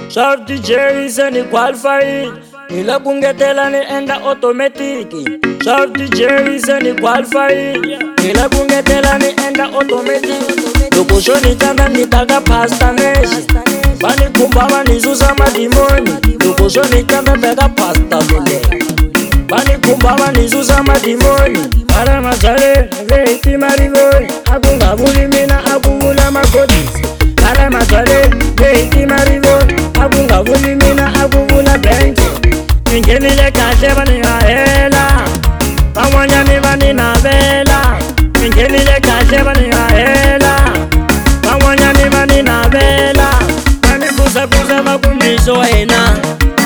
Sharp DJ se ni qualify, ni la kungetela ni enda automatic. Sharp DJ se ni qualify, ni la kungetela ni enda automatic. Loko shoni tanda ni taga pasta neshi, bani kumba bani zuza madimoni. Loko shoni tanda taga pasta lule, bani kumba bani zuza madimoni. Para mazale veiti marigoni, akunga buli mina akungula makoti. Para mazale veiti marigoni, akunga buli mina akungula benki. Ningenile kahle bani ahela, bamwanyani bani nabela. Ningenile kahle bani ahela, bamwanyani bani nabela. Bani buza buza bakumiso wena,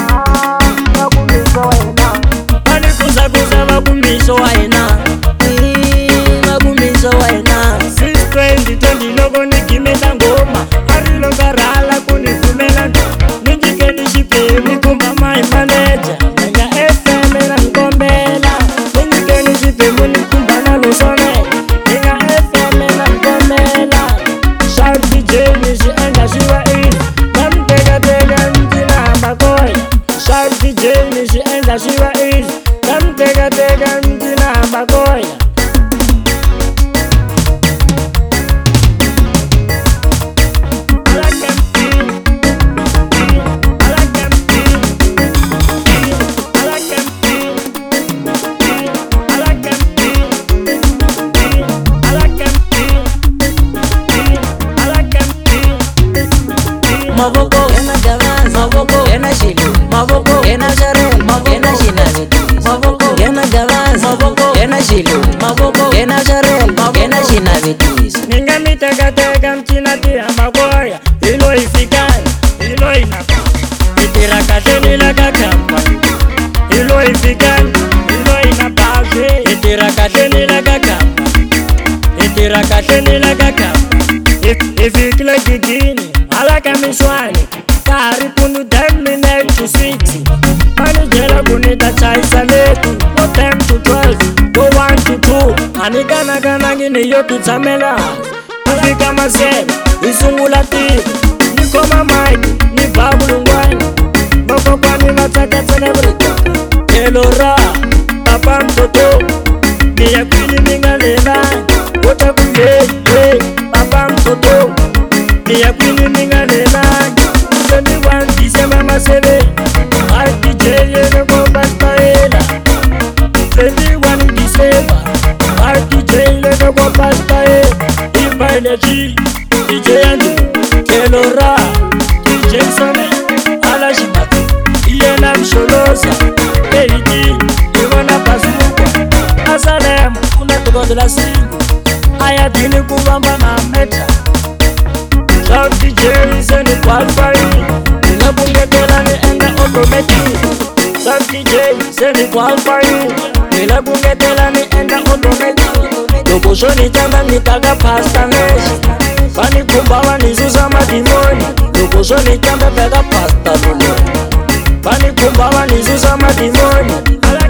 bani buza buza bakumiso wena, bakumiso wena. Since 2020 logo nikimela ngoma, arilo karala kunifumela. Ninjike nishipe mikumba my manager, nanga FM na nkombela. Ninjike nishipe munikumba na lusone, nanga FM na nkombela. Sharp DJ nishi enda shiwa in, kamtega tega mtina makoya. Sharp DJ nishi enda shiwa in, kamtega tega mtina makoya. Mavoko ena galas, mavoko ena shilu, mavoko ena share, mavoko ena shinani. Mavoko ena galas, mavoko ena shilu, mavoko ena share, mavoko ena shinani. Ninga mitega tega mtina tia magoya, ilo ifikani, ilo inaka. Itira kateni la kakamba, ilo ifikani, ilo inapase. Itira kateni la kakamba, itira kateni la kakamba. Ifikile kikini, alaka mishwani, kari kunu terminate to city. Manijela kunita chaisa letu, go 10 to 12, go 1 to 2. Anikana gana gini yotu tamela, afika masema, isungula tibu. Nikoma maiki, ni babulu ngwani, boko kwa ni mataka tenebrika. Elora, papa mtoto, ni ya kwili minga lelani. Wota kuye, papa mtoto, ni ya kwili minga lelani. 21 December masebe, RDJ yene kwa pastaela. 21 December, RDJ yene kwa pastaela. Ipa energy, DJ Andy, Kelora, DJ Sone, ala shimatu, iyena msholosa. Eiti, iwana pasuko, asalemu, unatukodela singu. Ayatini kubamba na mecha. Sharp DJ se ni qualify, nila kungetela ni enda automatic. Sharp DJ se ni qualify, nila kungetela ni enda automatic. Loko shoni tanda nitaga pasta neshi, bani kumba bani zuza madimoni. Loko shoni tanda taga pasta lule, bani kumba bani zuza madimoni.